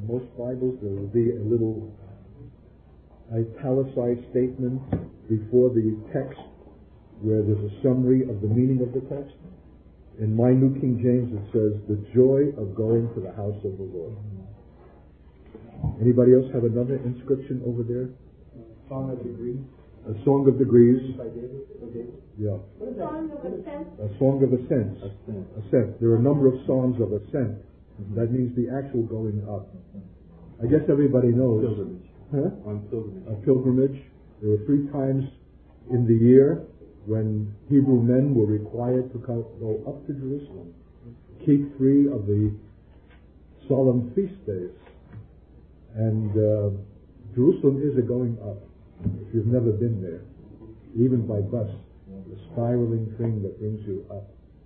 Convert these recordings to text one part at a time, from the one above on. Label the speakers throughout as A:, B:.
A: most Bibles, there will be a little italicized statement before the text where there's a summary of the meaning of the text. In my New King James it says, the joy of going to the house of the Lord. Anybody else have another inscription over there?
B: Song of Degrees.
A: A Song of Degrees.
B: By David.
A: Yeah.
C: A song of ascent.
A: A Song of Ascent. Ascent. There are a number of songs of ascent. That means the actual going up. I guess everybody knows.
B: Pilgrimage.
A: Huh?
B: On pilgrimage.
A: A pilgrimage. There were 3 times in the year when Hebrew men were required to go up to Jerusalem, keep 3 of the solemn feast days. And Jerusalem is a going up. If you've never been there, even by bus, the spiraling thing that brings you up.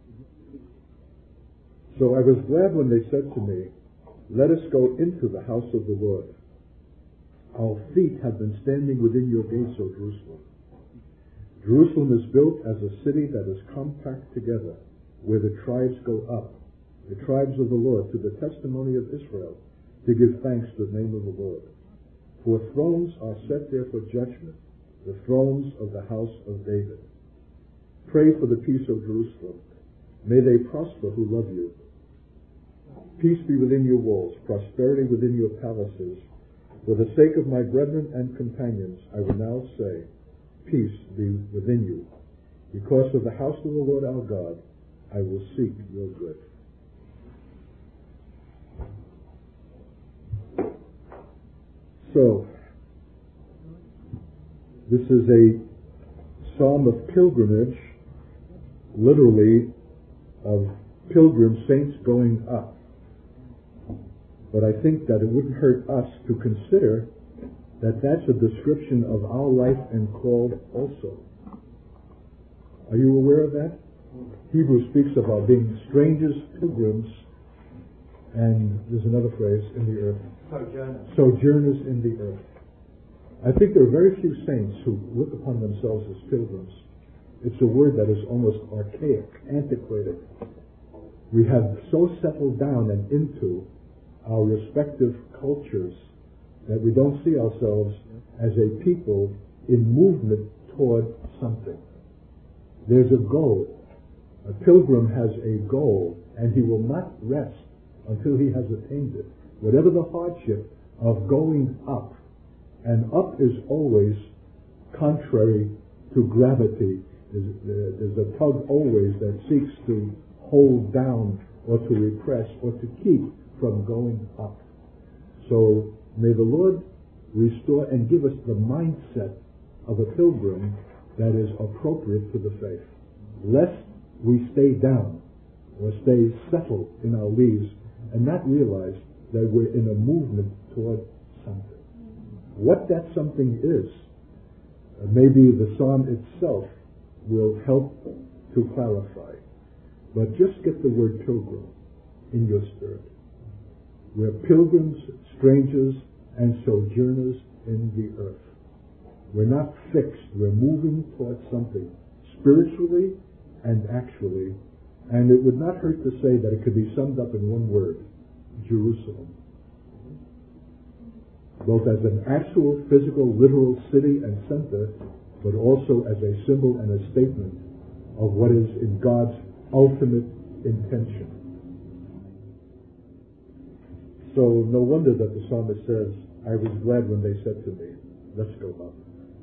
A: So I was glad when they said to me, let us go into the house of the Lord. Our feet have been standing within your gates, O Jerusalem. Jerusalem is built as a city that is compact together, where the tribes go up, the tribes of the Lord, to the testimony of Israel, to give thanks to the name of the Lord. For thrones are set there for judgment, the thrones of the house of David. Pray for the peace of Jerusalem. May they prosper who love you. Peace be within your walls, prosperity within your palaces. For the sake of my brethren and companions, I will now say, peace be within you. Because of the house of the Lord our God, I will seek your good. So, this is a psalm of pilgrimage, literally of pilgrim saints going up. But I think that it wouldn't hurt us to consider that that's a description of our life and call also. Are you aware of that? Hebrews speaks about being strangers, pilgrims, and there's another phrase, in the earth. Sojourners in the earth. I think there are very few saints who look upon themselves as pilgrims. It's a word that is almost archaic, antiquated. We have so settled down and into our respective cultures that we don't see ourselves as a people in movement toward something. There's a goal. A pilgrim has a goal, and he will not rest until he has attained it. Whatever the hardship of going up, and up is always contrary to gravity. There's a tug always that seeks to hold down or to repress or to keep from going up. So may the Lord restore and give us the mindset of a pilgrim that is appropriate to the faith, lest we stay down or stay settled in our leaves and not realize that we're in a movement toward something. What that something is, maybe the psalm itself will help to clarify. But just get the word pilgrim in your spirit. We're pilgrims, strangers, and sojourners in the earth. We're not fixed. We're moving towards something spiritually and actually. And it would not hurt to say that it could be summed up in one word, Jerusalem. Both as an actual, physical, literal city and center, but also as a symbol and a statement of what is in God's ultimate intention. So no wonder that the psalmist says, I was glad when they said to me, let's go up.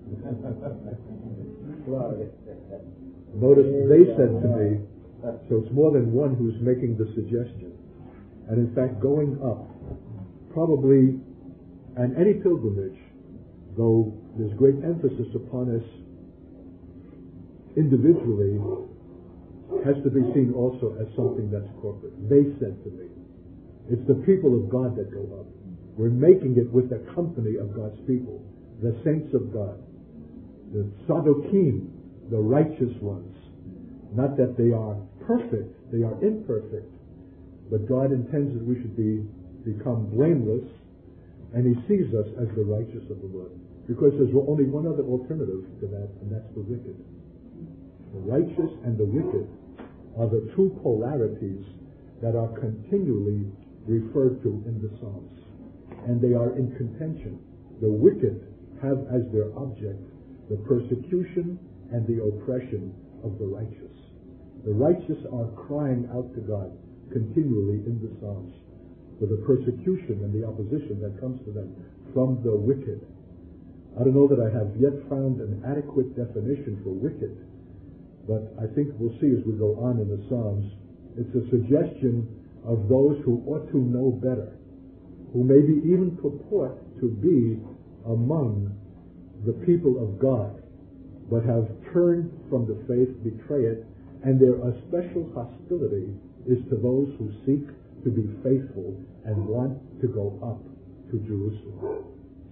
A: Notice they said to me, so it's more than one who's making the suggestion. And in fact, going up, probably, and any pilgrimage, though there's great emphasis upon us individually, has to be seen also as something that's corporate. They said to me, it's the people of God that go up. We're making it with the company of God's people, the saints of God, the Sadokim, the righteous ones. Not that they are perfect, they are imperfect, but God intends that we should become blameless, and He sees us as the righteous of the Lord. Because there's only one other alternative to that, and that's the wicked. The righteous and the wicked are the two polarities that are continually referred to in the Psalms. and they are in contention. The wicked have as their object the persecution and the oppression of the righteous. The righteous are crying out to God continually in the Psalms for the persecution and the opposition that comes to them from the wicked. I don't know that I have yet found an adequate definition for wicked, but I think we'll see as we go on in the Psalms. It's a suggestion of those who ought to know better, who maybe even purport to be among the people of God, but have turned from the faith, betray it, and their especial hostility is to those who seek to be faithful and want to go up to Jerusalem.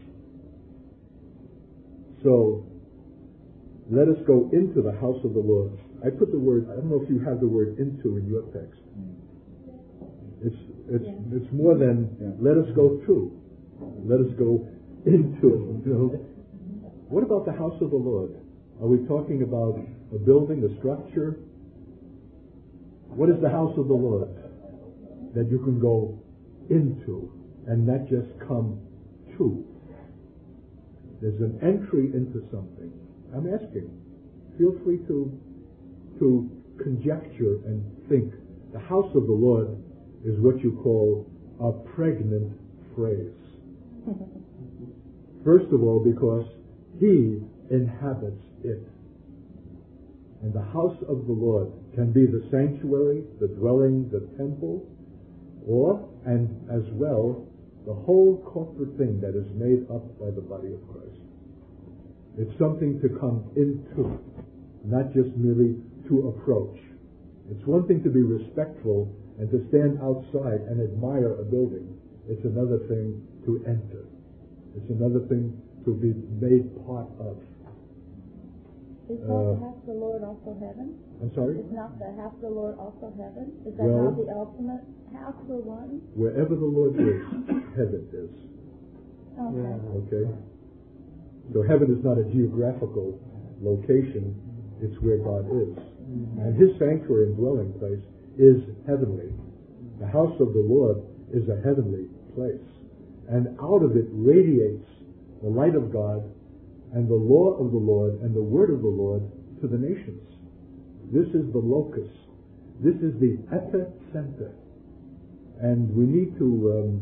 A: So, let us go into the house of the Lord. I put the word, I don't know if you have the word into in your text. It's more than let us go to. Let us go into it. You know? What about the house of the Lord? Are we talking about a building, a structure? What is the house of the Lord that you can go into and not just come to? There's an entry into something. I'm asking. Feel free to conjecture and think. The house of the Lord is what you call a pregnant phrase. First of all, because He inhabits it. And the house of the Lord can be the sanctuary, the dwelling, the temple, or, and as well, the whole corporate thing that is made up by the body of Christ. It's something to come into, not just merely to approach. It's one thing to be respectful and to stand outside and admire a building. It's another thing to enter. It's another thing to be made part of.
C: Is not the house of the Lord also heaven?
A: I'm sorry?
C: Is not the house of the Lord also heaven? Is that
A: Well,
C: not the ultimate house for one?
A: Wherever the Lord is, heaven is.
C: Okay.
A: Okay? So heaven is not a geographical location, it's where God is. And His sanctuary and dwelling place is heavenly. The house of the Lord is a heavenly place. And out of it radiates the light of God and the law of the Lord and the word of the Lord to the nations. This is the locus. This is the epicenter. And we need to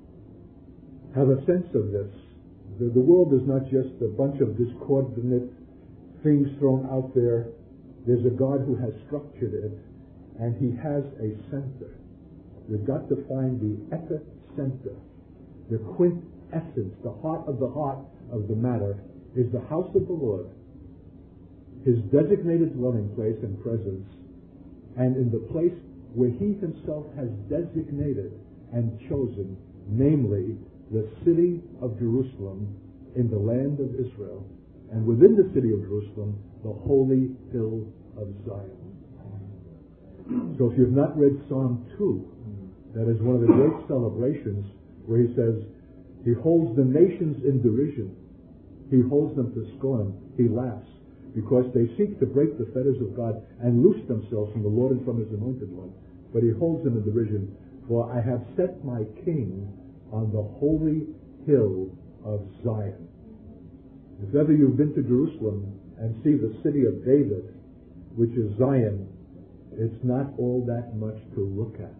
A: have a sense of this. The world is not just a bunch of discordant things thrown out there. There's a God who has structured it, and He has a center. We've got to find the epicenter, the quintessence, the heart of the matter is the house of the Lord, His designated dwelling place and presence, and in the place where He Himself has designated and chosen, namely the city of Jerusalem in the land of Israel, and within the city of Jerusalem, the holy hill of Zion. So if you've not read Psalm 2, that is one of the great celebrations where he says, He holds the nations in derision. He holds them to scorn. He laughs because they seek to break the fetters of God and loose themselves from the Lord and from His anointed one. But He holds them in derision. For I have set my king on the holy hill of Zion. If ever you've been to Jerusalem and see the city of David, which is Zion, it's not all that much to look at.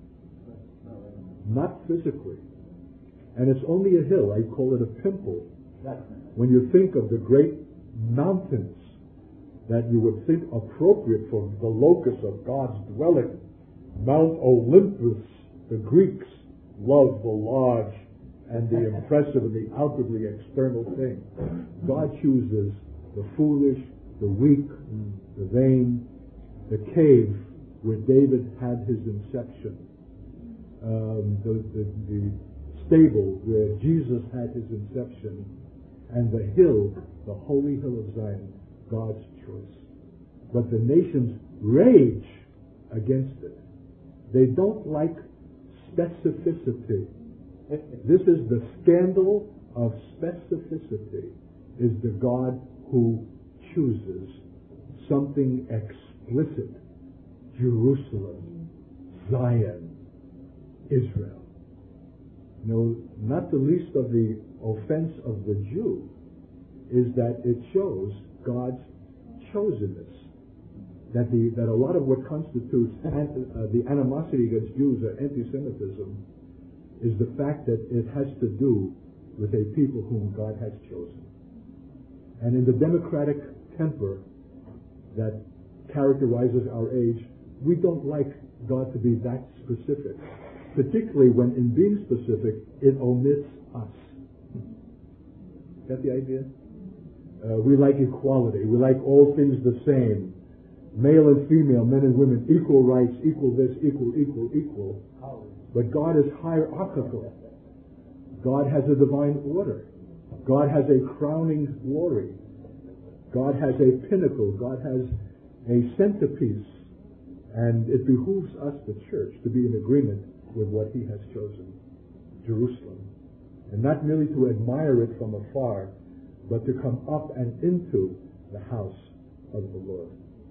A: Not physically. And it's only a hill. I call it a pimple. When you think of the great mountains that you would think appropriate for the locus of God's dwelling, Mount Olympus, the Greeks love the large and the impressive and the outwardly external thing. God chooses the foolish, the weak, the vain, the cave where David had his inception, the stable where Jesus had his inception, and the hill, the holy hill of Zion, God's choice. But the nations rage against it. They don't like specificity. This is the scandal of specificity, is the God who chooses something explicit. Jerusalem, Zion, Israel. not the least of the offense of the Jew is that it shows God's chosenness. That a lot of what constitutes the animosity against Jews or anti-Semitism is the fact that it has to do with a people whom God has chosen. And in the democratic temper that characterizes our age, we don't like God to be that specific, particularly when in being specific, it omits us. Got the idea? We like equality. We like all things the same. Male and female, men and women, equal rights, equal this, equal. But God is hierarchical. God has a divine order. God has a crowning glory. God has a pinnacle. God has a centerpiece. And it behooves us, the church, to be in agreement with what He has chosen, Jerusalem. And not merely to admire it from afar, but to come up and into the house of the Lord.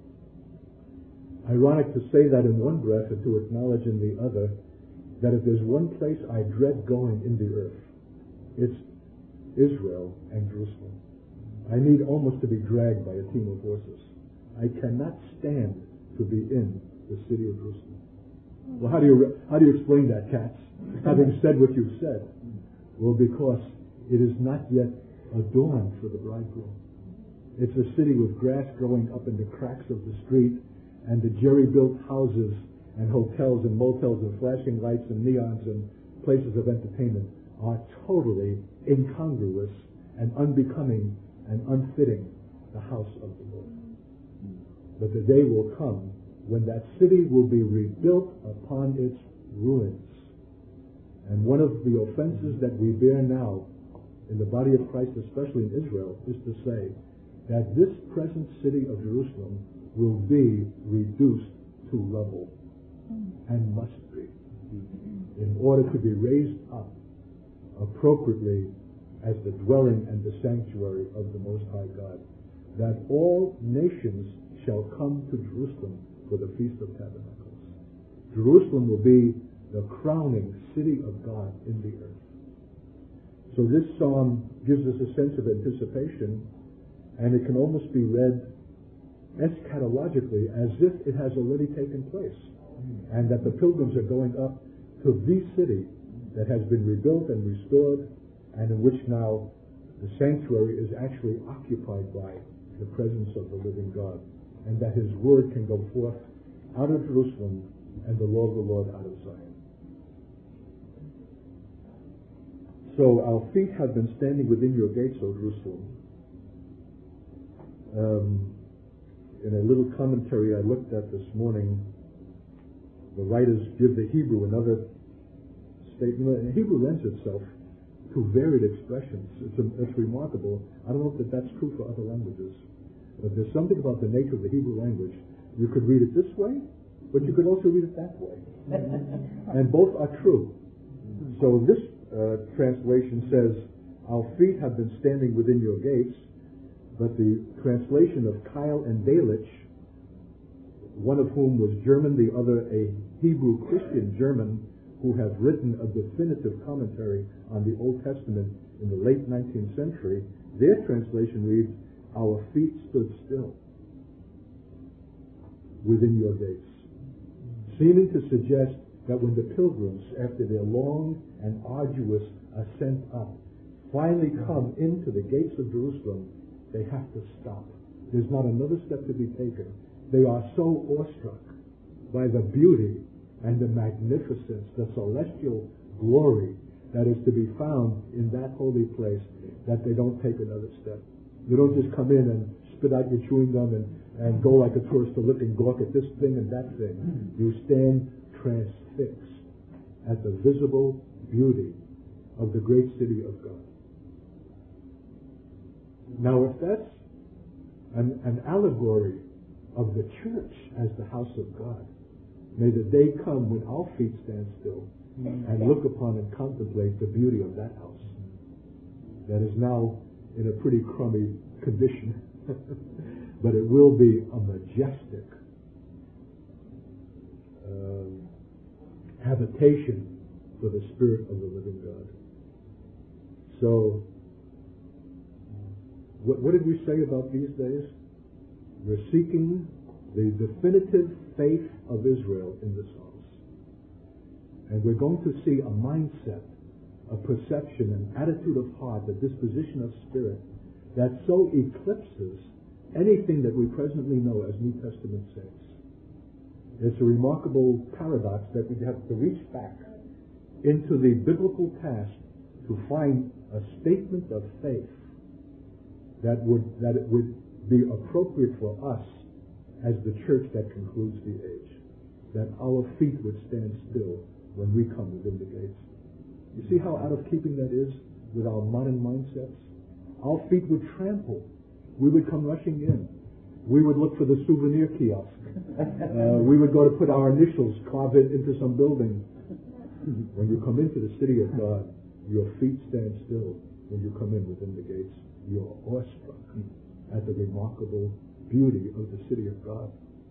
A: Ironic to say that in one breath and to acknowledge in the other that if there's one place I dread going in the earth, it's Israel and Jerusalem. I need almost to be dragged by a team of horses. I cannot stand to be in the city of Jerusalem. Well, how do you explain that, Katz? Having said what you've said. Well, because it is not yet adorned for the bridegroom. It's a city with grass growing up in the cracks of the street, and the jerry-built houses and hotels and motels and flashing lights and neons and places of entertainment are totally incongruous and unbecoming and unfitting the house of the Lord. But the day will come when that city will be rebuilt upon its ruins. And one of the offenses that we bear now in the body of Christ, especially in Israel, is to say that this present city of Jerusalem will be reduced to rubble, and must be, in order to be raised up appropriately as the dwelling and the sanctuary of the Most High God, that all nations shall come to Jerusalem for the Feast of Tabernacles. Jerusalem will be the crowning city of God in the earth. So this psalm gives us a sense of anticipation, and it can almost be read eschatologically as if it has already taken place, and that the pilgrims are going up to the city that has been rebuilt and restored, and in which now the sanctuary is actually occupied by the presence of the living God, and that His word can go forth out of Jerusalem and the law of the Lord out of Zion. So our feet have been standing within your gates, O Jerusalem. In a little commentary I looked at this morning, the writers give the Hebrew another statement. And Hebrew lends itself to varied expressions. It's remarkable. I don't know if that's true for other languages, but there's something about the nature of the Hebrew language. You could read it this way, but you could also read it that way. And both are true. So this translation says, our feet have been standing within your gates. But the translation of Kyle and Delitzsch, one of whom was German, the other a Hebrew Christian German, who have written a definitive commentary on the Old Testament in the late 19th century, their translation reads, our feet stood still within your gates, seeming to suggest that when the pilgrims, after their long and arduous ascent up, finally come into the gates of Jerusalem, they have to stop. There's not another step to be taken. They are so awestruck by the beauty and the magnificence, the celestial glory that is to be found in that holy place, that they don't take another step. You don't just come in and spit out your chewing gum and go like a tourist to look and gawk at this thing and that thing. You stand transfixed at the visible beauty of the great city of God. Now, if that's an allegory of the church as the house of God, may the day come when our feet stand still and look upon and contemplate the beauty of that house that is now in a pretty crummy condition. But it will be a majestic habitation for the Spirit of the living God. So, what did we say about these days? We're seeking the definitive faith of Israel in the Psalms. And we're going to see a mindset, a perception, an attitude of heart, a disposition of spirit that so eclipses anything that we presently know as New Testament saints. It's a remarkable paradox that we have to reach back into the biblical past to find a statement of faith that it would be appropriate for us as the church that concludes the age, that our feet would stand still when we come within the gates. You see how out of keeping that is with our modern mindsets? Our feet would trample. We would come rushing in. We would look for the souvenir kiosk. We would go to put our initials, carve it into some building. When you come into the city of God, your feet stand still. When you come in within the gates, you're awestruck at the remarkable beauty of the city of God.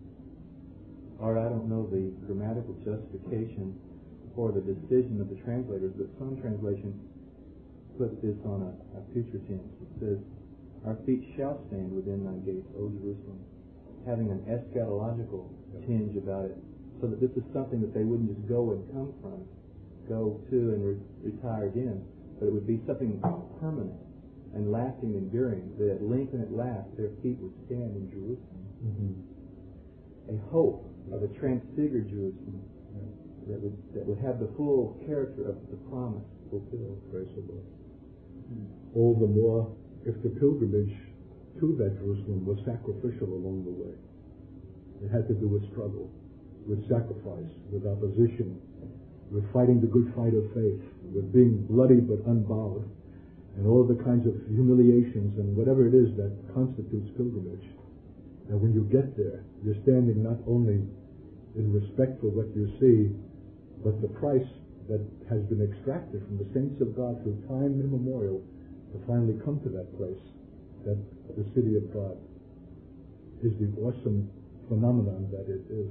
B: Or I don't know the grammatical justification for the decision of the translators, but some translations put this on a future tense. It says, "Our feet shall stand within thy gates, O Jerusalem," having an eschatological tinge about it, so that this is something that they wouldn't just go and come from, go to and retire again, but it would be something permanent and lasting, enduring, that at length and at last their feet would stand in Jerusalem.
A: Mm-hmm.
B: A hope of a transfigured Jerusalem that would have the full character of the promise fulfilled.
A: Praise the Lord. All the more if the pilgrimage to that Jerusalem was sacrificial along the way. It had to do with struggle, with sacrifice, with opposition, with fighting the good fight of faith, with being bloody but unbowed, and all the kinds of humiliations and whatever it is that constitutes pilgrimage. That when you get there, you're standing not only in respect for what you see, but the price that has been extracted from the saints of God through time immemorial to finally come to that place, that the city of God is the awesome phenomenon that it is.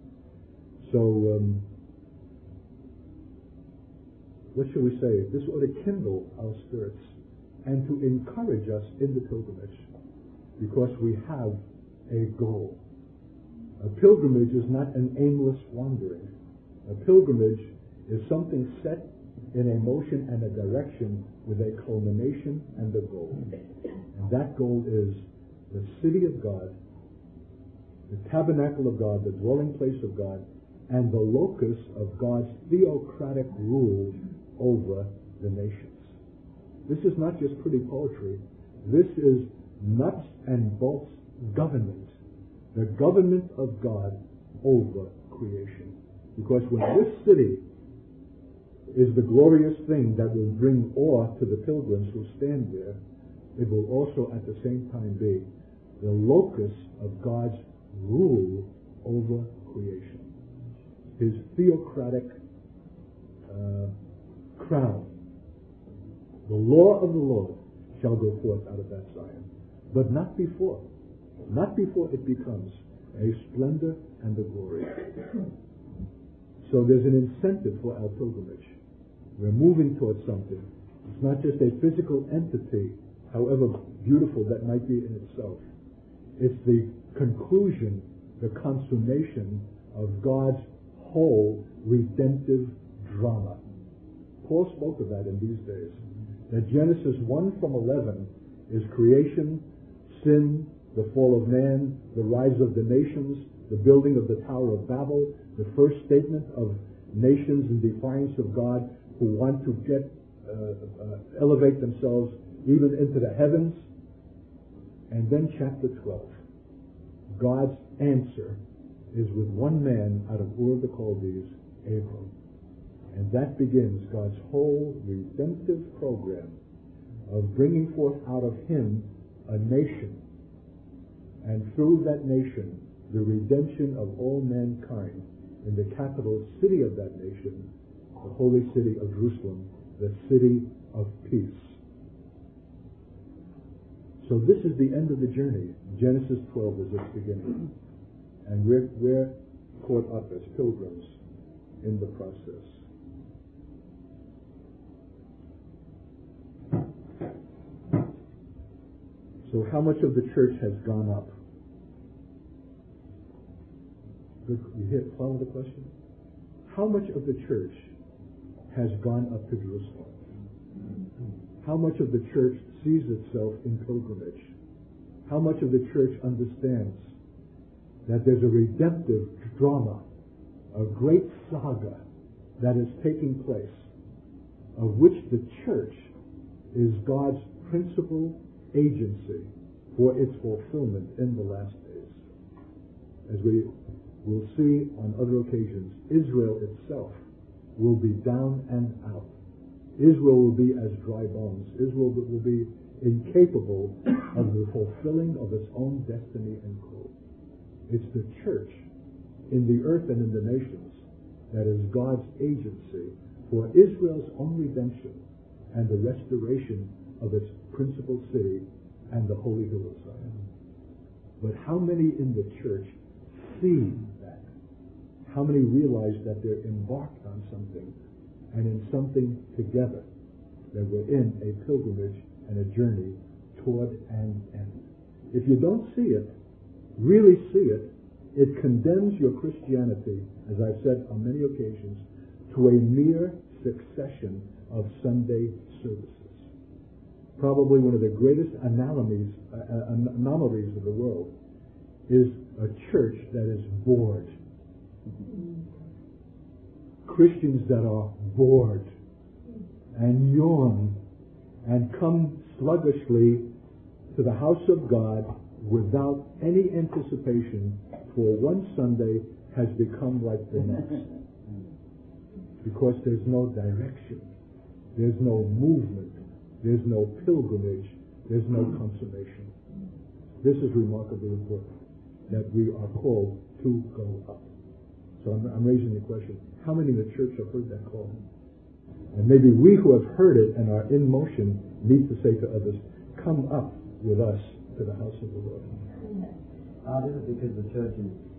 A: So, what shall we say? This ought to kindle our spirits and to encourage us in the pilgrimage, because we have a goal. A pilgrimage is not an aimless wandering. A pilgrimage is something set in a motion and a direction with a culmination and a goal. And that goal is the city of God, the tabernacle of God, the dwelling place of God, and the locus of God's theocratic rule over the nations. This is not just pretty poetry. This is nuts and bolts government. The government of God over creation. Because when this city is the glorious thing that will bring awe to the pilgrims who stand there, it will also at the same time be the locus of God's rule over creation. His theocratic crown. The law of the Lord shall go forth out of that Zion. But not before. Not before it becomes a splendor and a glory. So there's an incentive for our pilgrimage. We're moving towards something. It's not just a physical entity, however beautiful that might be in itself. It's the conclusion, the consummation of God's whole redemptive drama. Paul spoke of that in these days. That Genesis 1:11 is creation, sin, the fall of man, the rise of the nations, the building of the Tower of Babel, the first statement of nations in defiance of God who want to elevate themselves even into the heavens. And then chapter 12. God's answer is with one man out of Ur of the Chaldees, Abram. And that begins God's whole redemptive program of bringing forth out of him a nation. And through that nation, the redemption of all mankind in the capital city of that nation, the holy city of Jerusalem, the city of peace. So this is the end of the journey. Genesis 12 is its beginning. And we're caught up as pilgrims in the process. So how much of the church has gone up? You follow the question? How much of the church has gone up to Jerusalem? How much of the church sees itself in pilgrimage? How much of the church understands that there's a redemptive drama, a great saga that is taking place, of which the church is God's principal agency for its fulfillment in the last days? As we will see on other occasions, Israel itself will be down and out. Israel will be as dry bones. Israel will be incapable of the fulfilling of its own destiny and call. It's the church in the earth and in the nations that is God's agency for Israel's own redemption and the restoration of its principal city and the holy hill of Zion. But how many in the church see that? How many realize that they're embarked on something and in something together, that we're in a pilgrimage and a journey toward an end? If you don't see it, really see it, it condemns your Christianity, as I've said on many occasions, to a mere succession of Sunday services. Probably one of the greatest anomalies of the world is a church that is bored. Christians that are bored and yawn and come sluggishly to the house of God without any anticipation for one Sunday has become like the next. Because there's no direction, there's no movement, there's no pilgrimage, there's no consummation. This is remarkably important, that we are called to go up. So I'm raising the question, how many in the church have heard that call? And maybe we who have heard it and are in motion need to say to others, come up with us to the house of the Lord.
D: This is because the church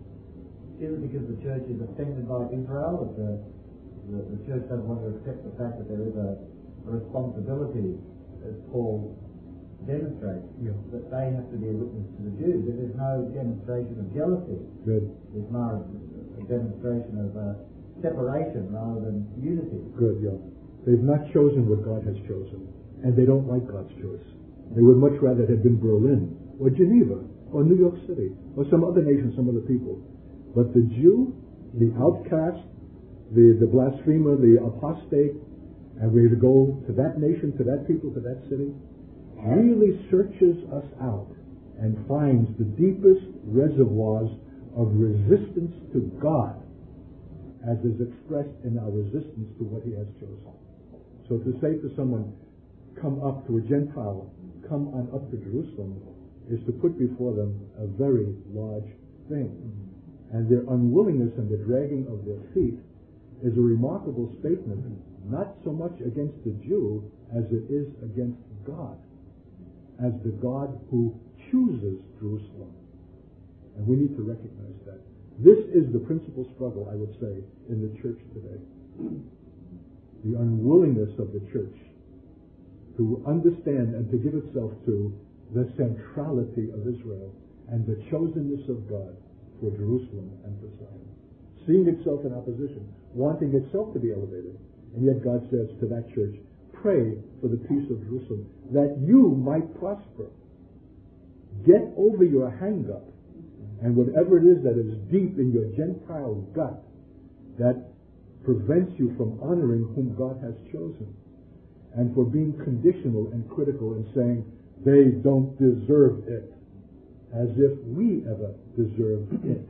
D: is offended by Israel, that the church doesn't want to accept the fact that there is a responsibility, as Paul demonstrates, that they have to be a witness to the Jews. That there's no demonstration of jealousy.
A: Good.
D: There's more a demonstration of separation rather than unity.
A: Good, yeah. They've not chosen what God has chosen, and they don't like God's choice. They would much rather it had been Berlin, or Geneva, or New York City, or some other nation, some other people. But the Jew, the outcast, the blasphemer, the apostate, and we're to go to that nation, to that people, to that city, really searches us out and finds the deepest reservoirs of resistance to God, as is expressed in our resistance to what He has chosen. So to say to someone, come up to a Gentile, come on up to Jerusalem, is to put before them a very large thing. And their unwillingness and the dragging of their feet is a remarkable statement, not so much against the Jew as it is against God, as the God who chooses Jerusalem. And we need to recognize that. This is the principal struggle, I would say, in the church today. The unwillingness of the church to understand and to give itself to the centrality of Israel and the chosenness of God for Jerusalem and for Zion. Seeing itself in opposition, wanting itself to be elevated. And yet God says to that church, pray for the peace of Jerusalem, that you might prosper. Get over your hang-up, and whatever it is that is deep in your Gentile gut that prevents you from honoring whom God has chosen, and for being conditional and critical and saying, they don't deserve it, as if we ever deserved it.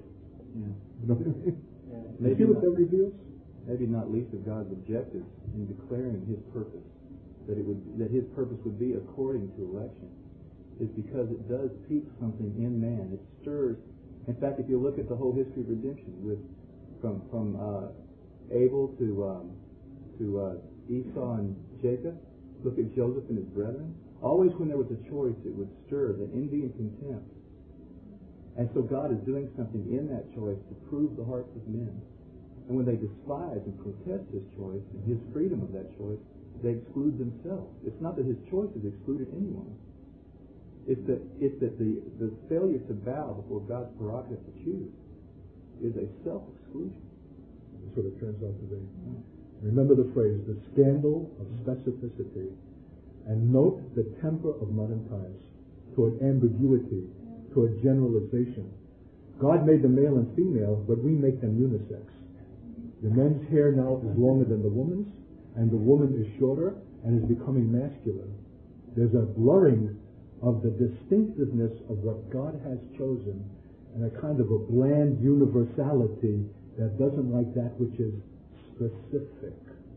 B: Maybe
A: see what that reveals?
B: Maybe not least of God's objectives in declaring His purpose, that His purpose would be according to election, is because it does pique something in man. It stirs. In fact, if you look at the whole history of redemption, from Abel to Esau and Jacob, look at Joseph and his brethren. Always when there was a choice, it would stir the envy and contempt. And so God is doing something in that choice to prove the hearts of men. And when they despise and protest His choice and His freedom of that choice, they exclude themselves. It's not that His choice has excluded anyone. It's that the failure to bow before God's prerogative to choose is a self-exclusion.
A: That's what it turns out to be. Remember the phrase, the scandal of specificity, and note the temper of modern times toward ambiguity, toward generalization. God made the male and female, but we make them unisex. The men's hair now is longer than the woman's, and the woman is shorter and is becoming masculine. There's a blurring of the distinctiveness of what God has chosen, and a kind of a bland universality that doesn't like that which is specific.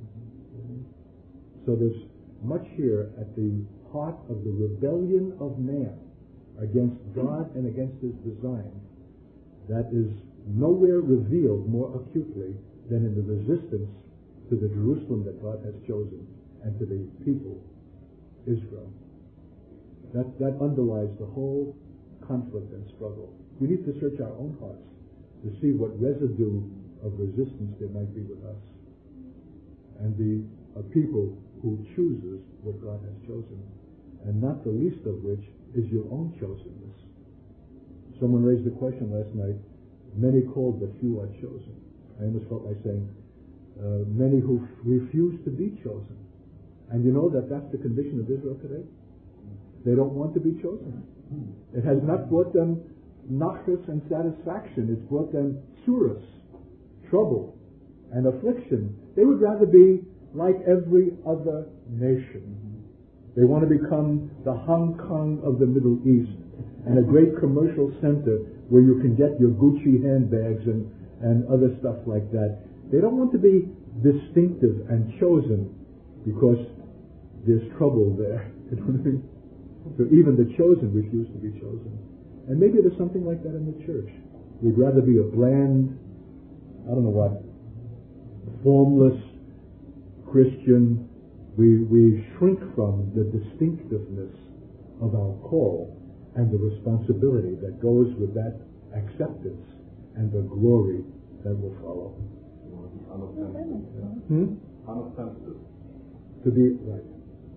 A: So there's much here at the heart of the rebellion of man against God and against his design that is nowhere revealed more acutely than in the resistance to the Jerusalem that God has chosen and to the people, Israel. That underlies the whole conflict and struggle. We need to search our own hearts to see what residue of resistance there might be with us and be a people who chooses what God has chosen, and not the least of which is your own chosenness. Someone raised the question last night, many called but few are chosen. I almost felt like saying, many who refuse to be chosen. And you know that's the condition of Israel today? They don't want to be chosen. It has not brought them nachas and satisfaction. It's brought them surus, trouble and affliction. They would rather be like every other nation. They want to become the Hong Kong of the Middle East and a great commercial center where you can get your Gucci handbags and other stuff like that. They don't want to be distinctive and chosen because there's trouble there. You know what I mean? So even the chosen refuse to be chosen. And maybe there's something like that in the church. We'd rather be a bland, I don't know what, formless Christian. We shrink from the distinctiveness of our call and the responsibility that goes with that acceptance and the glory that will follow.
E: Unoffensive.
A: To be right.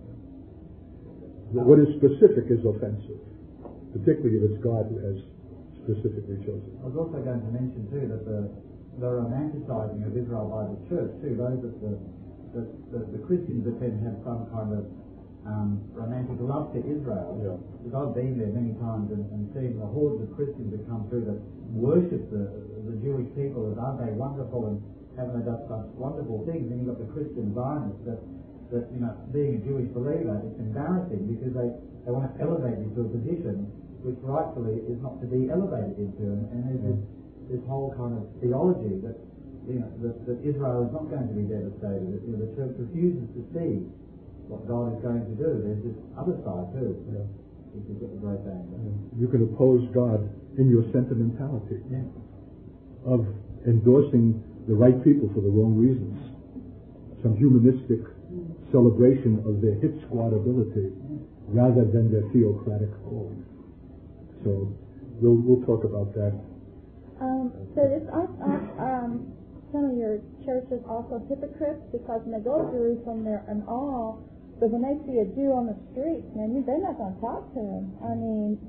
A: What is specific is offensive, particularly if it's God who has specifically chosen.
D: I was also going to mention too that the romanticizing of Israel by the church too, those that the Christians that tend to have some kind of romantic love to Israel.
A: Yeah.
D: Because I've been there many times and seen the hordes of Christians that come through that worship the Jewish people as aren't they wonderful and haven't they done such wonderful things. And you've got the Christian Zionists that you know, being a Jewish believer, it's embarrassing because they want to elevate you to a position which rightfully is not to be elevated into. And there's this whole kind of theology that that Israel is not going to be devastated. That, the church refuses to see what God is going to do. There's this other side too, which is a great thing.
A: You can oppose God in your sentimentality of endorsing the right people for the wrong reasons. Some humanistic celebration of their hit squad ability rather than their theocratic call. So we'll talk about that.
C: So this some of your churches also hypocrites because when they go to Jerusalem they're in awe, but when they see a Jew on the street, man, they're not going to talk to him. You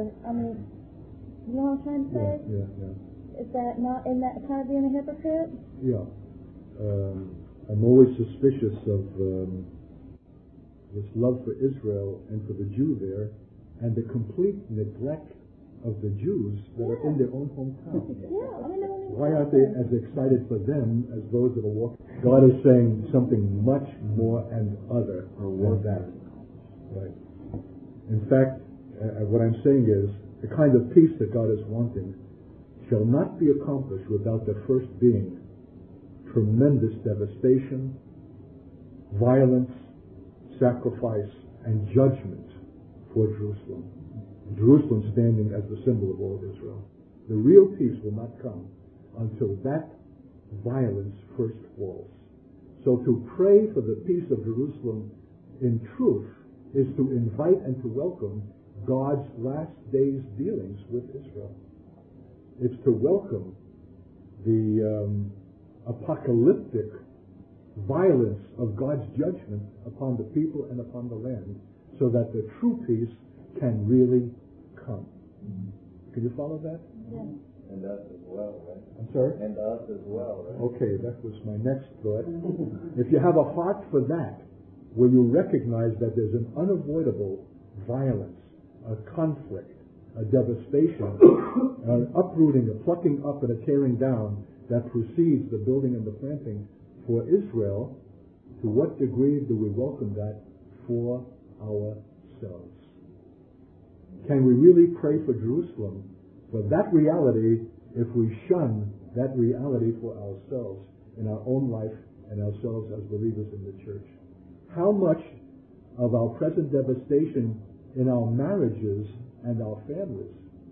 C: know what I'm trying to say?
A: Yeah.
C: Is that not in that kind of being a hypocrite?
A: Yeah. I'm always suspicious of this love for Israel and for the Jew there, and the complete neglect of the Jews that are in their own hometown. Why aren't they as excited for them as those that are walking? God is saying something much more and other than that. Right. In fact, what I'm saying is the kind of peace that God is wanting shall not be accomplished without there first being tremendous devastation, violence, sacrifice, and judgment for Jerusalem. Jerusalem standing as the symbol of all of Israel. The real peace will not come until that violence first falls. So to pray for the peace of Jerusalem in truth is to invite and to welcome God's last days dealings with Israel. It's to welcome the apocalyptic violence of God's judgment upon the people and upon the land, so that the true peace can really come. Can you follow that?
C: Yeah.
B: And us as well, right?
A: I'm sorry?
B: And us as well, right?
A: Okay, that was my next thought. If you have a heart for that, where you recognize that there's an unavoidable violence, a conflict, a devastation, an uprooting, a plucking up and a tearing down that precedes the building and the planting for Israel, to what degree do we welcome that for ourselves? Can we really pray for Jerusalem, for that reality, if we shun that reality for ourselves in our own life and ourselves as believers in the church? How much of our present devastation in our marriages and our families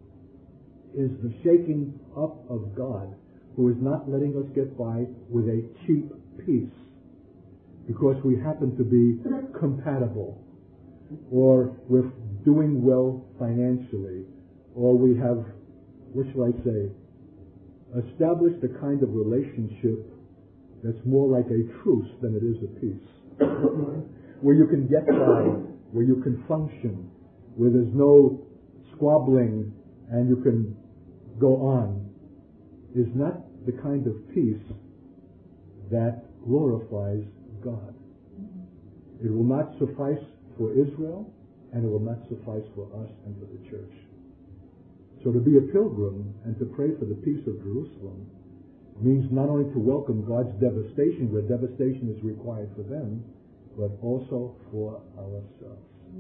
A: is the shaking up of God, who is not letting us get by with a cheap peace because we happen to be compatible, or we're doing well financially, or we have, what shall I say, established a kind of relationship that's more like a truce than it is a peace, where you can get by, where you can function, where there's no squabbling and you can go on, is not the kind of peace that glorifies God. It will not suffice for Israel, and it will not suffice for us and for the church. So to be a pilgrim and to pray for the peace of Jerusalem means not only to welcome God's devastation where devastation is required for them, but also for ourselves.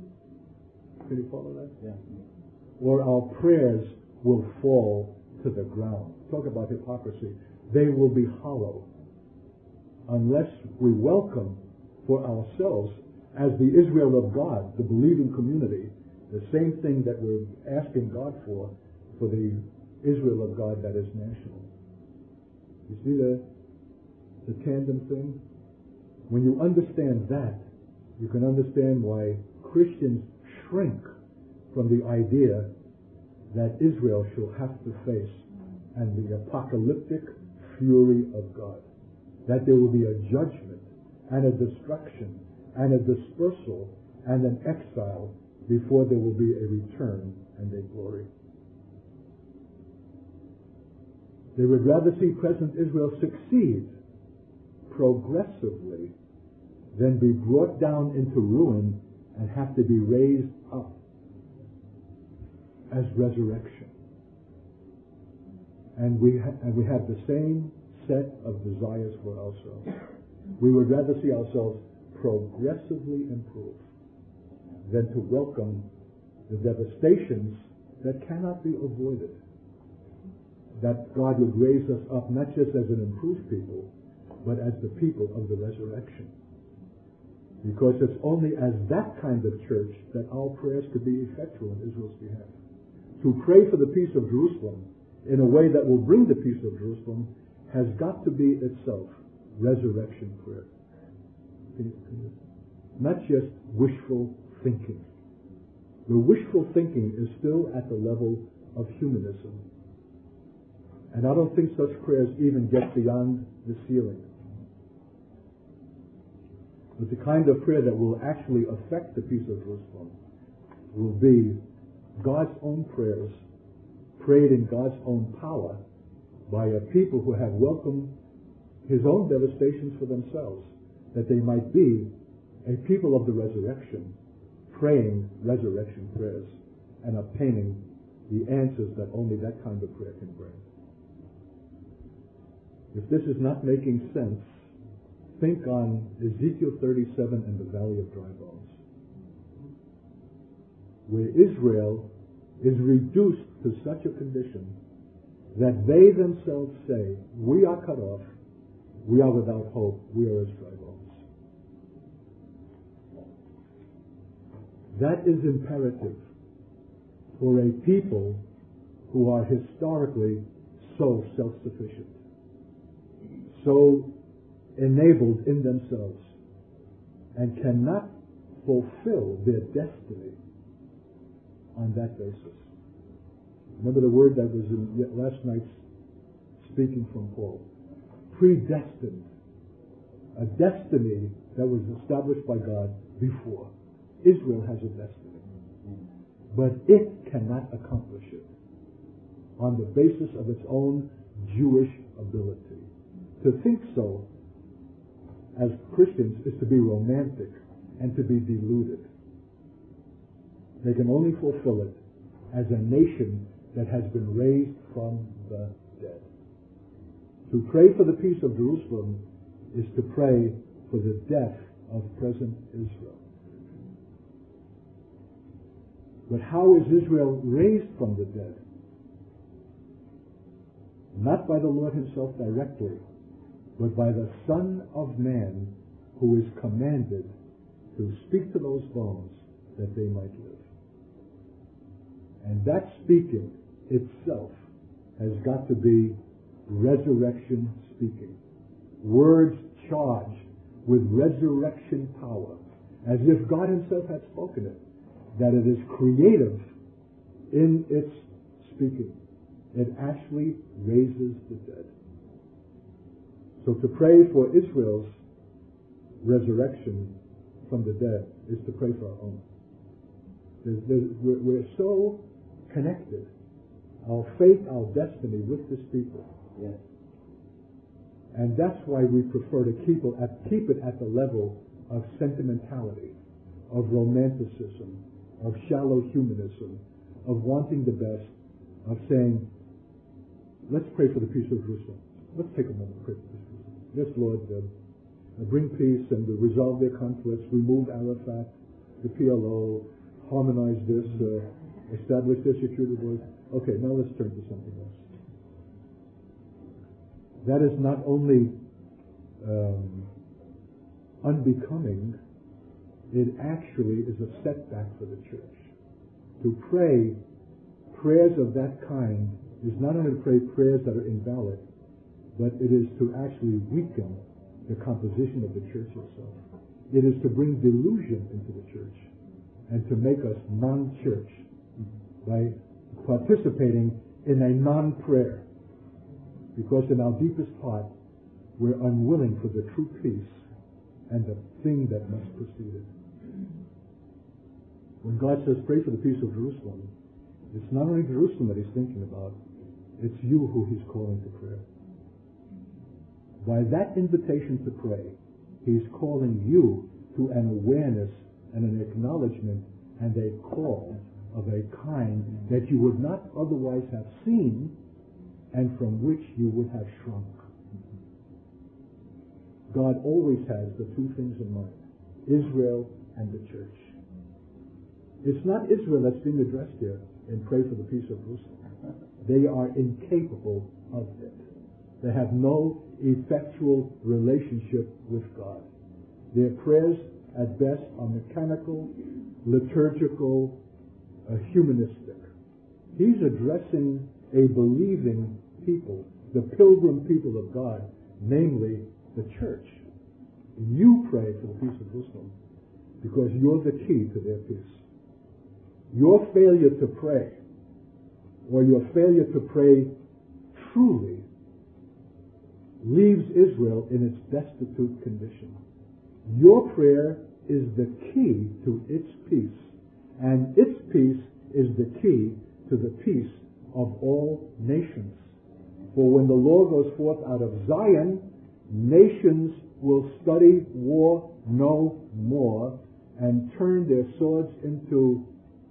A: Can you follow that?
B: Yeah.
A: Or our prayers will fall to the ground. Talk about hypocrisy. They will be hollow unless we welcome for ourselves, as the Israel of God, the believing community, the same thing that we're asking God for the Israel of God that is national. You see the tandem thing? When you understand that, you can understand why Christians shrink from the idea that Israel shall have to face and the apocalyptic fury of God. That there will be a judgment and a destruction and a dispersal and an exile before there will be a return and a glory. They would rather see present Israel succeed progressively than be brought down into ruin and have to be raised up as resurrection. And we have the same set of desires for ourselves. We would rather see ourselves progressively improve than to welcome the devastations that cannot be avoided. That God would raise us up not just as an improved people, but as the people of the resurrection. Because it's only as that kind of church that our prayers could be effectual in Israel's behalf. To pray for the peace of Jerusalem in a way that will bring the peace of Jerusalem has got to be itself resurrection prayer. Not just wishful thinking. The wishful thinking is still at the level of humanism. And I don't think such prayers even get beyond the ceiling. But the kind of prayer that will actually affect the peace of Jerusalem will be God's own prayers, prayed in God's own power by a people who have welcomed His own devastations for themselves, that they might be a people of the resurrection, praying resurrection prayers and obtaining the answers that only that kind of prayer can bring. If this is not making sense, think on Ezekiel 37 and the Valley of Dry Bones, where Israel is reduced to such a condition that they themselves say, we are cut off, we are without hope, we are as dry bones. That is imperative for a people who are historically so self-sufficient, so enabled in themselves, and cannot fulfill their destiny on that basis. Remember the word that was in last night's speaking from Paul. Predestined. A destiny that was established by God before. Israel has a destiny. but it cannot accomplish it on the basis of its own Jewish ability. To think so as Christians is to be romantic and to be deluded. They can only fulfill it as a nation that has been raised from the dead. To pray for the peace of Jerusalem is to pray for the death of present Israel. But how is Israel raised from the dead? Not by the Lord himself directly, but by the Son of Man, who is commanded to speak to those bones that they might live. And that speaking itself has got to be resurrection speaking. Words charged with resurrection power, as if God himself had spoken it, that it is creative in its speaking. It actually raises the dead. So to pray for Israel's resurrection from the dead is to pray for our own. We're so connected, our fate, our destiny with this people.
D: Yes.
A: And that's why we prefer to keep it at the level of sentimentality, of romanticism, of shallow humanism, of wanting the best, of saying, let's pray for the peace of Jerusalem. Let's take a moment and pray for the peace of Jerusalem. Yes, Lord, bring peace and resolve their conflicts, remove Arafat, the PLO, harmonize this, establish their security board. Okay, now let's turn to something else. That is not only unbecoming, it actually is a setback for the church. To pray prayers of that kind is not only to pray prayers that are invalid, but it is to actually weaken the composition of the church itself. It is to bring delusion into the church and to make us non-church by participating in a non-prayer. Because in our deepest heart, we're unwilling for the true peace and the thing that must precede it. When God says, pray for the peace of Jerusalem, it's not only Jerusalem that he's thinking about, it's you who he's calling to prayer. By that invitation to pray, he's calling you to an awareness and an acknowledgement and a call of a kind that you would not otherwise have seen and from which you would have shrunk. God always has the two things in mind, Israel and the church. It's not Israel that's being addressed here in Pray for the Peace of Jerusalem. They are incapable of it. They have no effectual relationship with God. Their prayers at best are mechanical, liturgical, humanistic. He's addressing a believing people, the pilgrim people of God, namely the church. You pray for the peace of Jerusalem because you're the key to their peace. Your failure to pray, or your failure to pray truly, leaves Israel in its destitute condition. Your prayer is the key to its peace, and its peace is the key to the peace of all nations. For when the law goes forth out of Zion, nations will study war no more and turn their swords into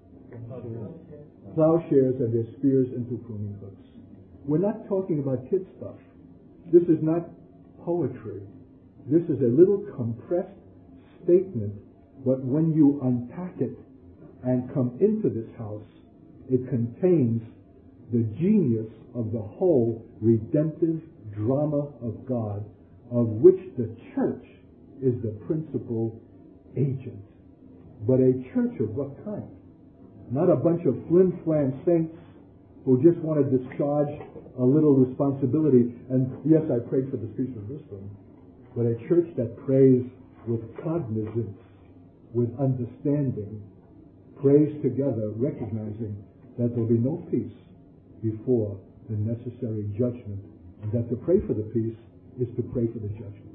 A: plowshares and their spears into pruning hooks. We're not talking about kid stuff. This is not poetry. This is a little compressed statement, but when you unpack it and come into this house, it contains the genius of the whole redemptive drama of God, of which the church is the principal agent. But a church of what kind? Not a bunch of flim-flam saints who just want to discharge a little responsibility. And yes, I prayed for the peace of Jerusalem, but a church that prays with cognizance, with understanding, prays together, recognizing that there will be no peace before the necessary judgment, and that to pray for the peace is to pray for the judgment.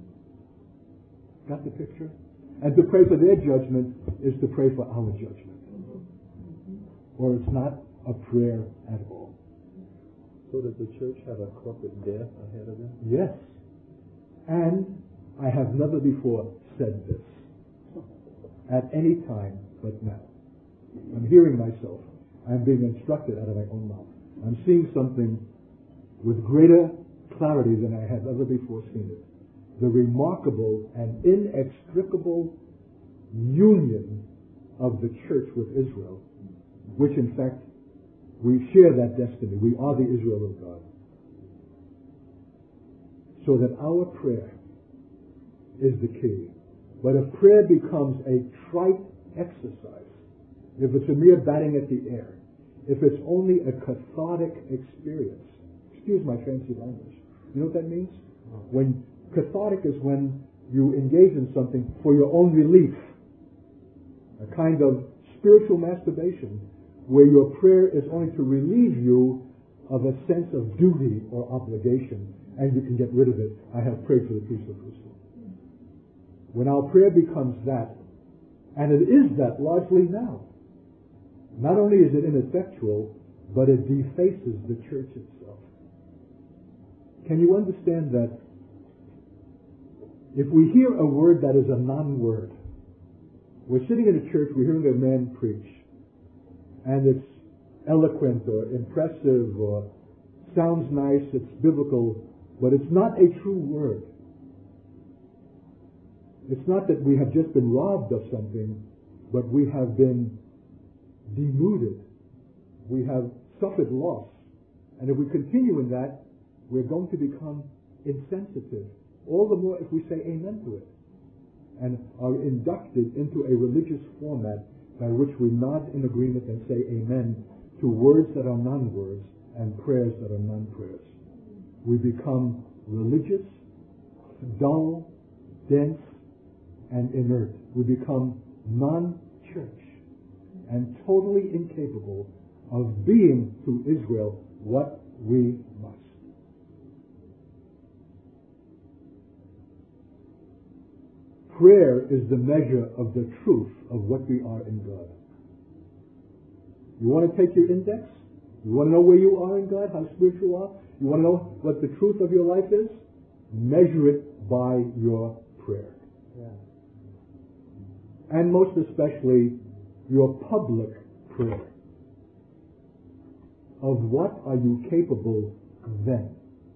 A: Got the picture? And to pray for their judgment is to pray for our judgment. or it's not a prayer at all.
B: So does the church have a corporate death ahead of them?
A: Yes. And I have never before said this at any time but now. I'm hearing myself. I'm being instructed out of my own mouth. I'm seeing something with greater clarity than I have ever before seen it. The remarkable and inextricable union of the church with Israel, which in fact we share that destiny. We are the Israel of God. So that our prayer is the key. But if prayer becomes a trite exercise, if it's a mere batting at the air, if it's only a cathartic experience, excuse my fancy language, you know what that means? When cathartic is when you engage in something for your own relief, a kind of spiritual masturbation, where your prayer is only to relieve you of a sense of duty or obligation, and you can get rid of it. I have prayed for the peace of Jerusalem. When our prayer becomes that, and it is that largely now, not only is it ineffectual, but it defaces the church itself. Can you understand that if we hear a word that is a non-word, we're sitting in a church, we're hearing a man preach, and it's eloquent or impressive or sounds nice, it's biblical, but it's not a true word. It's not that we have just been robbed of something, but we have been denuded. We have suffered loss. And if we continue in that, we're going to become insensitive. All the more if we say amen to it and are inducted into a religious format by which we nod in agreement and say amen to words that are non-words and prayers that are non-prayers. We become religious, dull, dense, and inert. We become non-church and totally incapable of being to Israel what we must. Prayer is the measure of the truth of what we are in God. You want to take your index? You want to know where you are in God, how spiritual you are? You want to know what the truth of your life is? Measure it by your prayer.
B: Yeah.
A: And most especially, your public prayer. Of what are you capable then?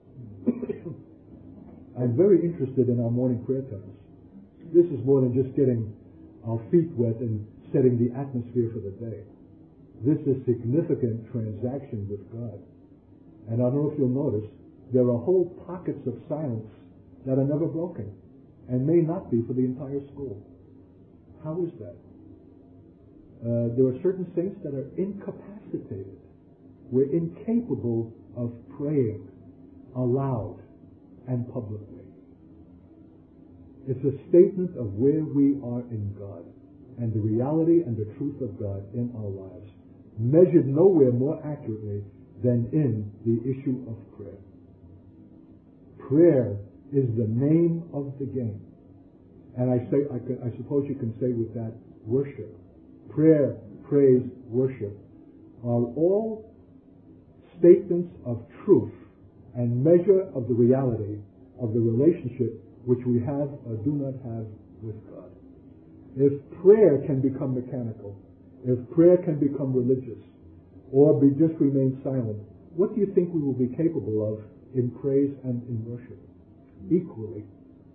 A: I'm very interested in our morning prayer times. This is more than just getting our feet wet and setting the atmosphere for the day. This is significant transaction with God. And I don't know if you'll notice, there are whole pockets of silence that are never broken and may not be for the entire school. How is that? There are certain saints that are incapacitated. We're incapable of praying aloud and publicly. It's a statement of where we are in God and the reality and the truth of God in our lives, measured nowhere more accurately than in the issue of prayer. Prayer is the name of the game. And I suppose you can say with that, worship. Prayer, praise, worship are all statements of truth and measure of the reality of the relationship which we have or do not have with God. If prayer can become mechanical, if prayer can become religious, or just remain silent, what do you think we will be capable of in praise and in worship? Equally.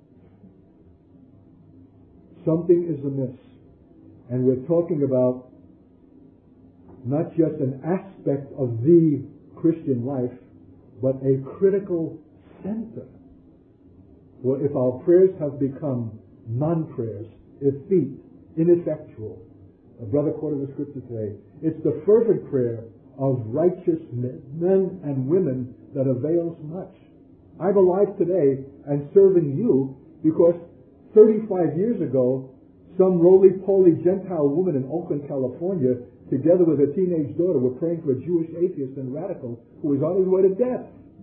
A: Something is amiss. And we're talking about not just an aspect of the Christian life, but a critical center. For if our prayers have become non-prayers, effete, ineffectual, a brother quoted the scripture today, it's the fervent prayer of righteous men and women that avails much. I'm alive today and serving you because 35 years ago, some roly-poly Gentile woman in Oakland, California, together with her teenage daughter, were praying for a Jewish atheist and radical who was on his way to death.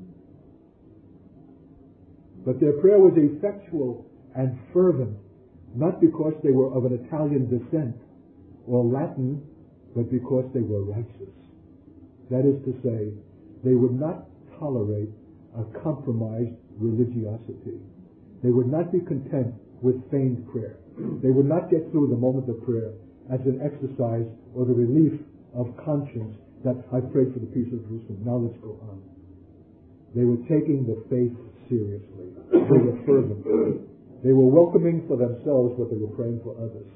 A: But their prayer was effectual and fervent, not because they were of an Italian descent or Latin but because they were righteous. That is to say, they would not tolerate a compromised religiosity. They would not be content with feigned prayer. They would not get through the moment of prayer as an exercise or the relief of conscience that I prayed for the peace of Jerusalem. Now let's go on. They were taking the faith seriously. They were fervent. They were welcoming for themselves what they were praying for others.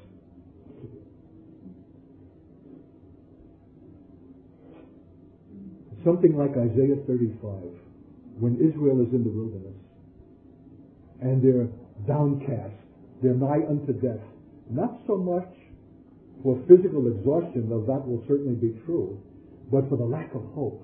A: Something like Isaiah 35, when Israel is in the wilderness, and they're downcast, they're nigh unto death. Not so much for physical exhaustion, though that will certainly be true, but for the lack of hope.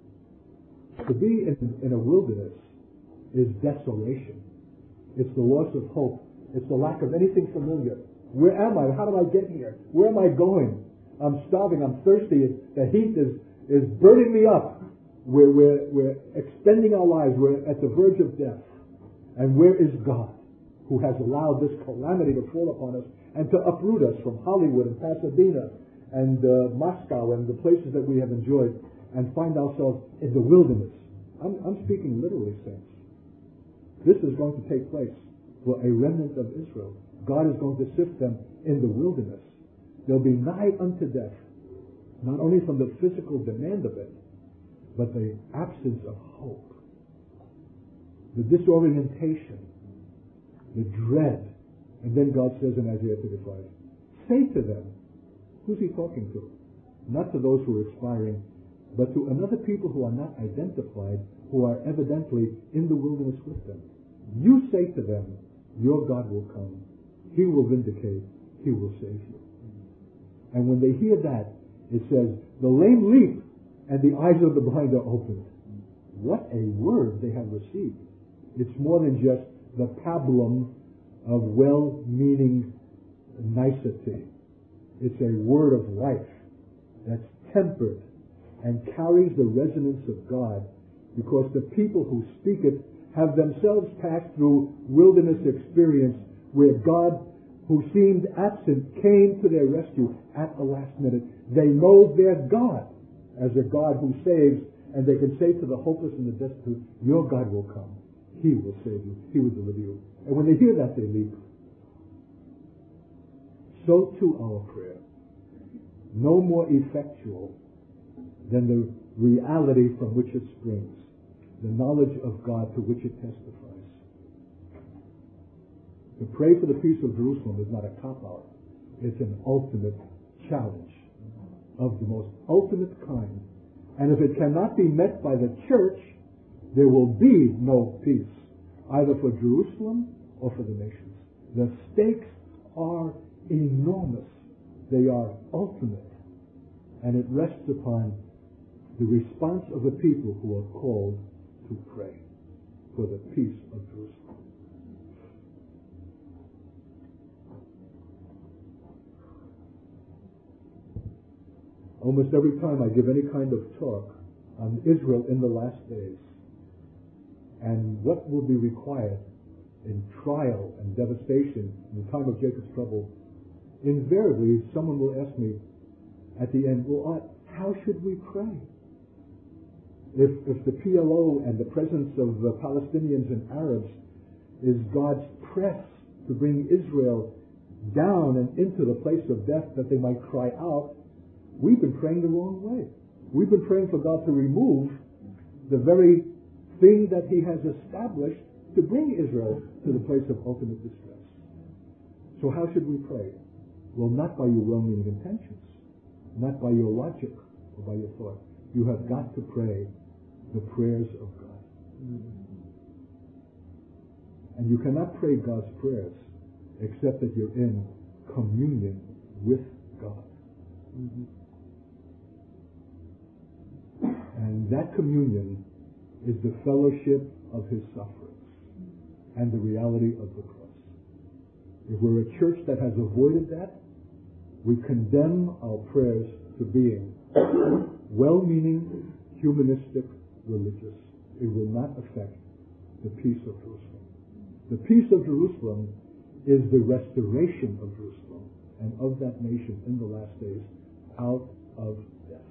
A: To be in a wilderness is desolation. It's the loss of hope. It's the lack of anything familiar. Where am I? How did I get here? Where am I going? I'm starving. I'm thirsty. The heat is burning me up. We're extending our lives. We're at the verge of death. And where is God, who has allowed this calamity to fall upon us and to uproot us from Hollywood and Pasadena and Moscow and the places that we have enjoyed and find ourselves in the wilderness? I'm speaking literally, saints. This is going to take place for a remnant of Israel. God is going to sift them in the wilderness. They'll be nigh unto death, not only from the physical demand of it, but the absence of hope, the disorientation, the dread. And then God says in Isaiah 35, say to them, who's he talking to? Not to those who are expiring, but to another people who are not identified, who are evidently in the wilderness with them. You say to them, your God will come. He will vindicate. He will save you. And when they hear that, it says, the lame leap and the eyes of the blind are opened. What a word they have received. It's more than just the pablum of well-meaning nicety. It's a word of life that's tempered and carries the resonance of God, because the people who speak it have themselves passed through wilderness experience where God, who seemed absent, came to their rescue at the last minute. They know their God as a God who saves, and they can say to the hopeless and the destitute, your God will come. He will save you. He will deliver you. And when they hear that, they leap. So too our prayer. No more effectual than the reality from which it springs, the knowledge of God to which it testifies. To pray for the peace of Jerusalem is not a cop-out. It's an ultimate challenge of the most ultimate kind. And if it cannot be met by the church, there will be no peace, either for Jerusalem or for the nations. The stakes are enormous. They are ultimate. And it rests upon the response of the people who are called to pray for the peace of Jerusalem. Almost every time I give any kind of talk on Israel in the last days and what will be required in trial and devastation in the time of Jacob's trouble, invariably someone will ask me at the end, well, how should we pray? If the PLO and the presence of the Palestinians and Arabs is God's press to bring Israel down and into the place of death that they might cry out, we've been praying the wrong way. We've been praying for God to remove the very thing that he has established to bring Israel to the place of ultimate distress. So how should we pray? Well, not by your well-meaning intentions, not by your logic or by your thought. You have got to pray the prayers of God. And you cannot pray God's prayers except that you're in communion with God. And that communion is the fellowship of his sufferings and the reality of the cross. If we're a church that has avoided that, we condemn our prayers to being well-meaning, humanistic, religious. It will not affect the peace of Jerusalem. The peace of Jerusalem is the restoration of Jerusalem and of that nation in the last days out of death.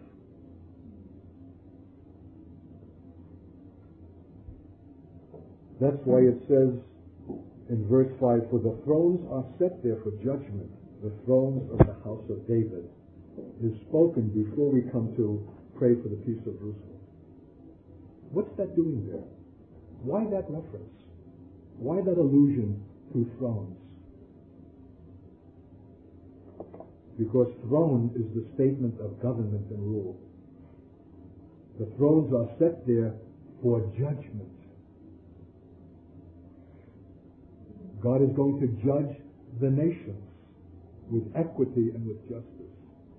A: That's why it says in verse 5, for the thrones are set there for judgment, the thrones of the house of David, is spoken before we come to pray for the peace of Jerusalem. What's that doing there? Why that reference? Why that allusion to thrones? Because throne is the statement of government and rule. The thrones are set there for judgment. God is going to judge the nations with equity and with justice.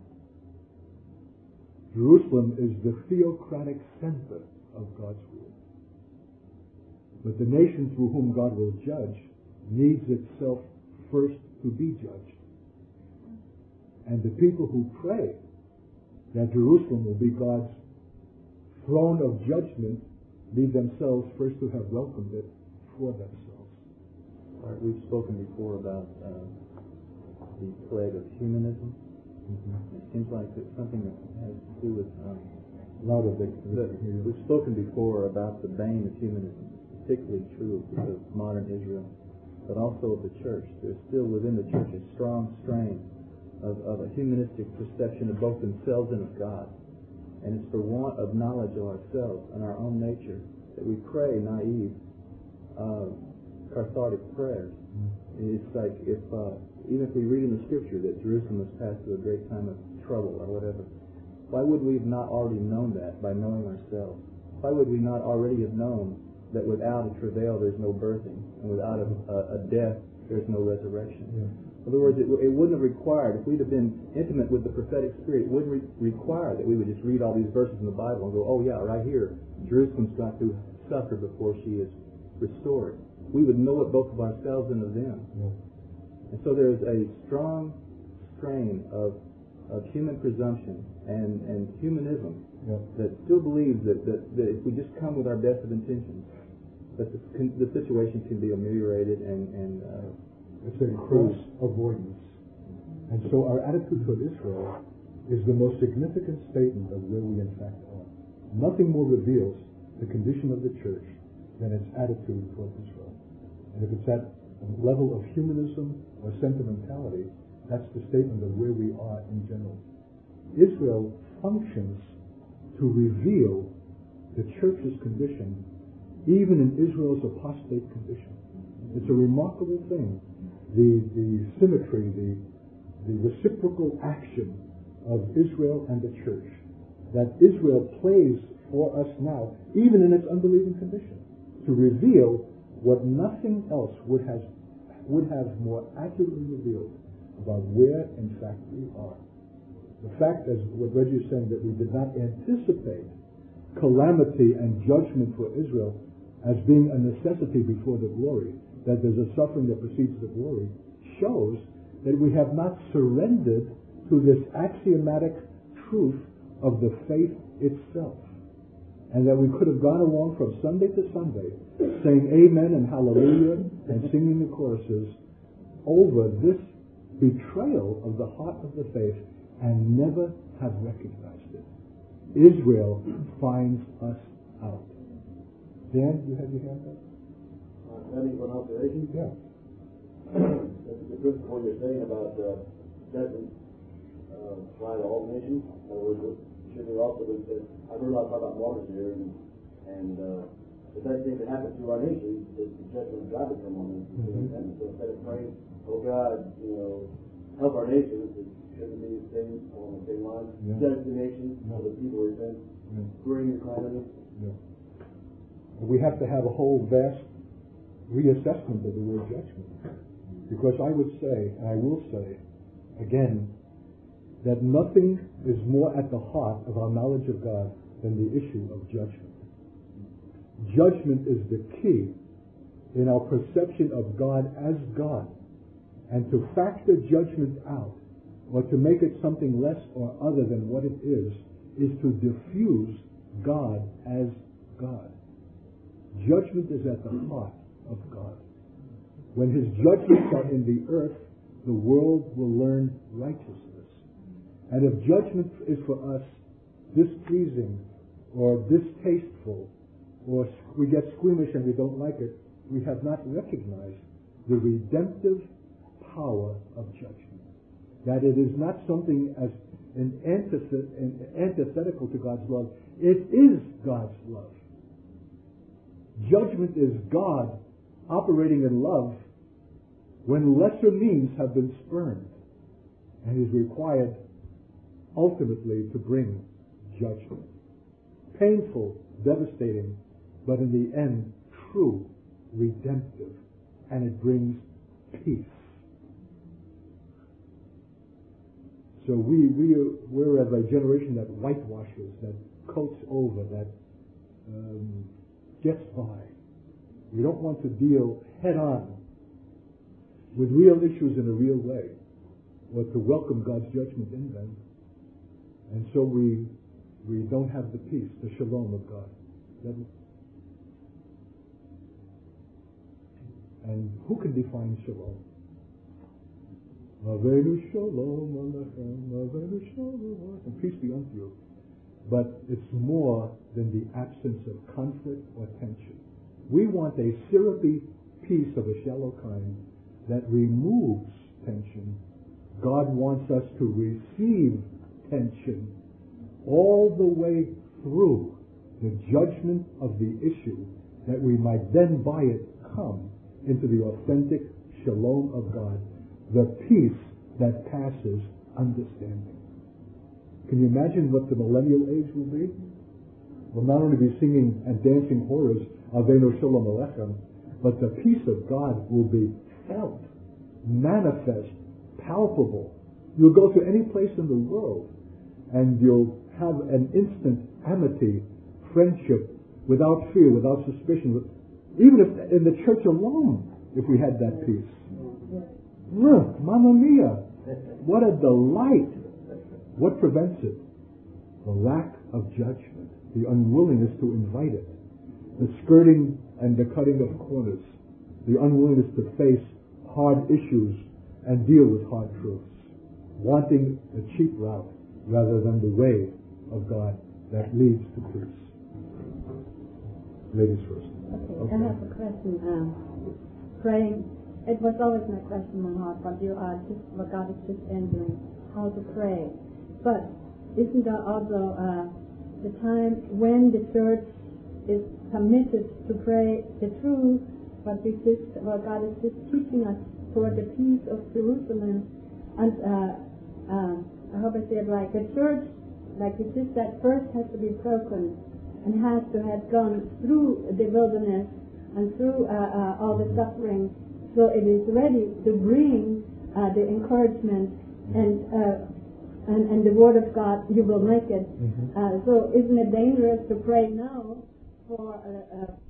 A: Jerusalem is the theocratic center of God's rule. But the nation through whom God will judge needs itself first to be judged. And the people who pray that Jerusalem will be God's throne of judgment need themselves first to have welcomed it for themselves.
B: All right, we've spoken before about the plague of humanism. Mm-hmm. It seems like it's something that has to do with we've spoken before about the bane of humanism, particularly true of modern Israel, but also of the church. There's still within the church a strong strain of a humanistic perception of both themselves and of God. And it's for want of knowledge of ourselves and our own nature that we pray naive, cathartic prayers. It's like even if we read in the Scripture that Jerusalem has passed through a great time of trouble or whatever, why would we have not already known that by knowing ourselves? Why would we not already have known that without a travail there's no birthing, and without a death there's no resurrection? Yeah. In other words, it wouldn't have required, if we'd have been intimate with the prophetic spirit, it wouldn't require that we would just read all these verses in the Bible and go, oh yeah, right here, Jerusalem's got to suffer before she is restored. We would know it both of ourselves and of them. Yeah. And so there's a strong strain of human presumption and humanism that still believes that if we just come with our best of intentions, that the situation can be ameliorated and
A: it's a cross avoidance. And so our attitude toward Israel is the most significant statement of where we in fact are. Nothing more reveals the condition of the church than its attitude toward Israel. And if it's at a level of humanism or sentimentality, that's the statement of where we are in general. Israel functions to reveal the church's condition even in Israel's apostate condition. It's a remarkable thing. The symmetry, the reciprocal action of Israel and the church that Israel plays for us now, even in its unbelieving condition, to reveal what nothing else would have more accurately revealed about where in fact we are. The fact, as what Reggie is saying, that we did not anticipate calamity and judgment for Israel as being a necessity before the glory, that there's a suffering that precedes the glory, shows that we have not surrendered to this axiomatic truth of the faith itself. And that we could have gone along from Sunday to Sunday saying amen and hallelujah and singing the choruses over this betrayal of the heart of the faith and never have recognized it. Israel finds us out. Dan, you have your hand up?
E: Having one observation?
A: Yeah.
E: The principle you're saying about judgment apply to all nations. In other words, should be also that I've heard a lot about Mormons here, and the best thing that happens to our nation is the judgment of God to come on them. Mm-hmm. And so instead of praying, oh God, help our nation, it shouldn't be the same on the same line. Yeah. Judge the nation so the people repent, bring the calamity.
A: Yeah. We have to have a whole vast reassessment of the word judgment. Because I would say, and I will say, again, that nothing is more at the heart of our knowledge of God than the issue of judgment. Judgment is the key in our perception of God as God. And to factor judgment out, or to make it something less or other than what it is to diffuse God as God. Judgment is at the heart of God. When His judgments are in the earth, the world will learn righteousness. And if judgment is for us displeasing or distasteful, or we get squeamish and we don't like it, we have not recognized the redemptive power of judgment. That it is not something as an antithetical to God's love. It is God's love. Judgment is God operating in love when lesser means have been spurned and is required ultimately to bring judgment. Painful, devastating, but in the end, true, redemptive, and it brings peace. So we're as a generation that whitewashes, that coats over, that gets by. We don't want to deal head-on with real issues in a real way, or to welcome God's judgment in them. And so we don't have the peace, the shalom of God. And who can define shalom? Avenu shalom alechem, avenu shalom, and peace be unto you. But it's more than the absence of conflict or tension. We want a syrupy peace of a shallow kind that removes tension. God wants us to receive tension all the way through the judgment of the issue, that we might then by it come into the authentic shalom of God, the peace that passes understanding. Can you imagine what the millennial age will be? We'll not only be singing and dancing chorus, Avenu Shalom Alechem, but the peace of God will be felt, manifest, palpable. You'll go to any place in the world and you'll have an instant amity, friendship, without fear, without suspicion. Even if in the church alone, if we had that peace. Look, Mamma Mia, what a delight. What prevents it? The lack of judgment, the unwillingness to invite it, the skirting and the cutting of corners, the unwillingness to face hard issues and deal with hard truths, wanting the cheap route rather than the way of God that leads to peace. Ladies first.
F: Okay. I have a question. Praying, it was always my question in my heart, but what God is just answering, how to pray. But isn't there also the time when the church is committed to pray the truth, but God is just teaching us toward the peace of Jerusalem? And I hope I say it right. The church, like it just said, first has to be broken and has to have gone through the wilderness and through all the suffering, so it is ready to bring the encouragement and the word of God. You will make it. So isn't it dangerous to pray now for